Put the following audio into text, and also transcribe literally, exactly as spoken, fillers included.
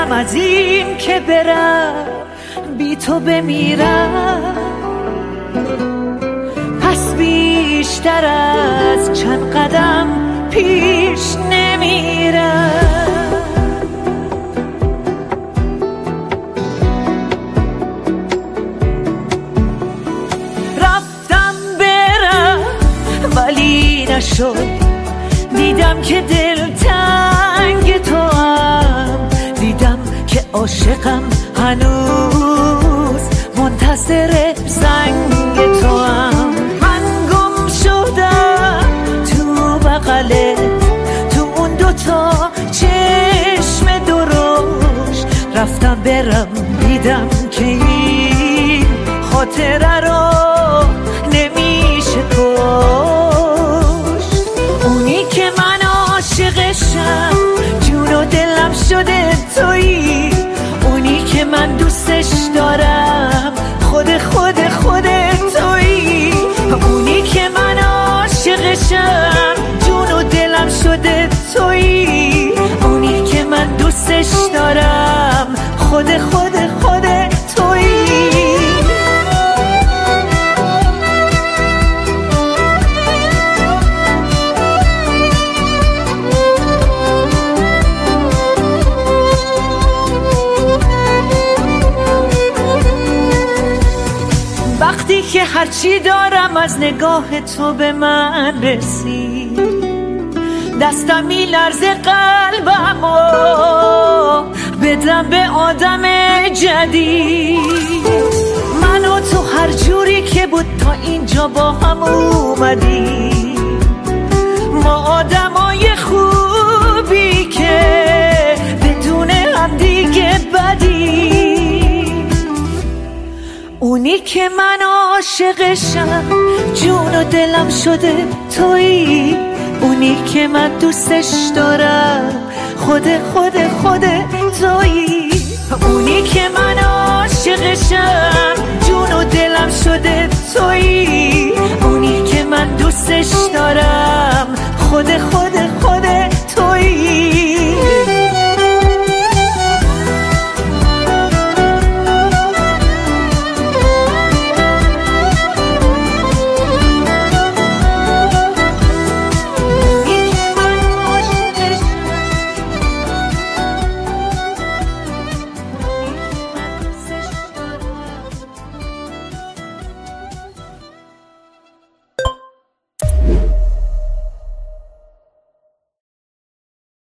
بهترم از این که برم بی تو بمیرم، پس بیشتر از چند قدم پیش نمیرم. رفتم برم ولی نشد، دیدم که دل تنگ تو هم، دیدم که عاشقم هنوز منتظر زنگ تو هم. من گم شدم تو بغلت، تو اون دوتا چشم درشت، رفتم برم دیدم که این خاطره رو نمیشه کشت. اونی که من عاشقشم جون و دلم شده تویی، اونی که من دوستش دارم خود خود خود تویی، اونی که من عاشقشم جون و دلم شده تویی، اونی که من دوستش دارم خود خود خود تویی. وقتی که هرچی دارم از نگاه تو به من رسید، دستم میلرزه قلبم و بدم به آدم جدید. من و تو هر جوری که بود تا اینجا با هم اومدی، ما آدمای خوبی که بدون هم دیگه بدی. اونی که من عاشقشم جون و دلم شده تویی، اونی که من دوستش دارم خود خود خود تویی، اونی که من عاشقشم جون و دلم شده تویی، اونی که من دوستش دارم خود